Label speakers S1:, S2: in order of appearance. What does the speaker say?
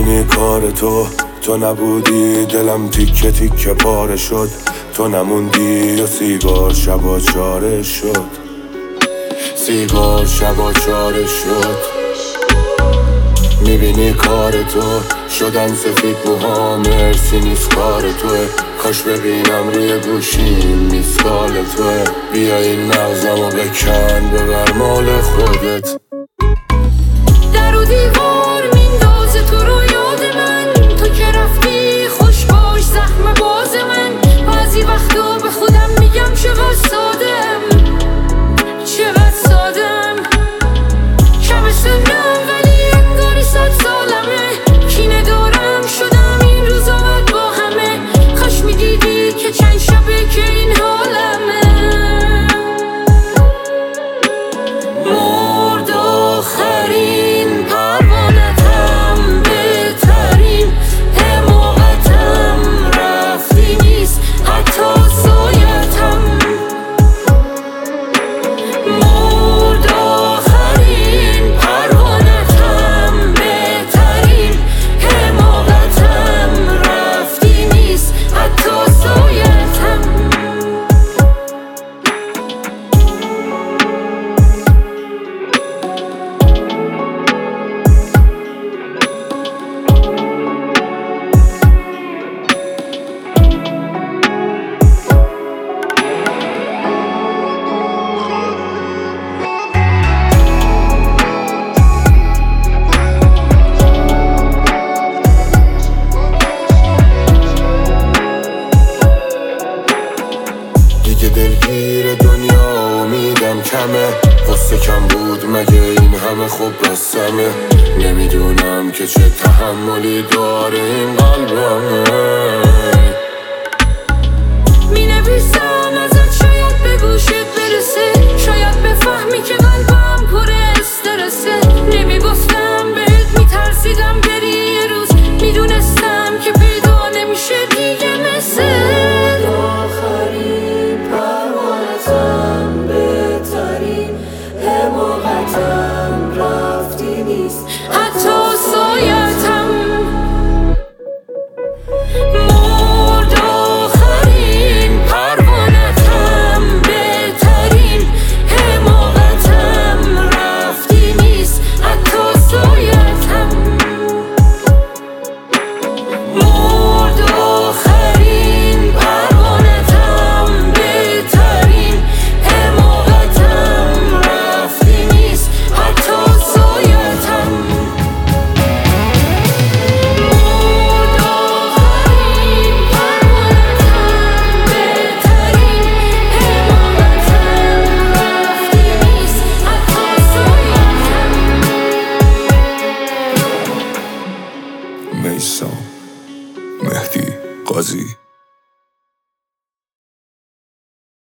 S1: میبینی کار تو نبودی دلم تیکه تیکه پاره شد. تو نموندی و سیگار شبا چاره شد. سیگار شبا چاره شد. میبینی کار تو شدن سفید موها مرسی نیست کار توه. کاش ببینم روی گوشیم میسکال توه. بیا این مغزمو بکن ببر مال خودت.
S2: در و دیوار میندازه تو رو یاد من. تو که رفتی خوش باش زخم باز من. بعضی وقتا به خودم میگم چقدر سادم، چقدر سادم. کم سنم ولی انگاری 100 سالمه. کینه دارم شدم این روزا بد با همه. کاش میدیدی که چند شبه که این حالمه. مرد آخرین پروانتم، بهترین حماقتم. رفتی نیست حتی سایتم. مرد آخرین پروانتم، بهترین حماقتم. رفتی نیست حتی سایتم.
S1: دیگه دلگیر دنیا امیدم کمه. قصه کم بود مگه این همه خوب بستمه. نمیدونم که چه تحملی داره این قلبمه.
S2: مینویسم ازت شاید به گوشت برسه. شاید بفهمی که قلبم پر استرسه. نمیگفتم بهت میترسیدم بری یه روز. میدونستم که پیدا نمیشه دیگه مثل آخرین پروانتم، بهترین حماقتم. رفتی نیست حتی سایتم. مرد آخرین پروانتم، بهترین حماقتم. رفتی نیست حتی سایتم. مرد آخرین پروانتم، بهترین حماقتم. رفتی نیست حتی سایتم. مرد آخرین پروانتم، بهترین حماقتم. رفتی نیست حتی سایتم.
S1: میثم مهدی قاضی.